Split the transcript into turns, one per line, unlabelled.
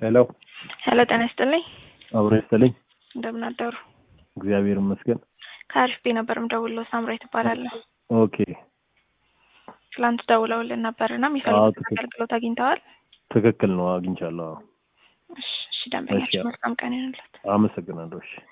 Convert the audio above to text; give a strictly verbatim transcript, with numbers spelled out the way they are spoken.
ሄሎ
ሄሎ ጤና ይስጥልኝ።
አብሮ ይስጥልኝ።
እንደምን አደሩ?
እግዚአብሔር ይመስገን።
ከአሪፍ ነበር የምደውለው ሳምራይ ትባላለህ።
ኦኬ
ትላንት ደውለውልን ነበርና
አዎ፣
የሚፈልጉት
ትክክል
አገልግሎት አግኝተዋል?
ትክክል ነው፣ አግኝቻለሁ።
እሺ እሺ፣ ደንበኛችን
እሺ፣
መልካም ቀን ይሁንልዎት።
አመሰግናለሁ። እሺ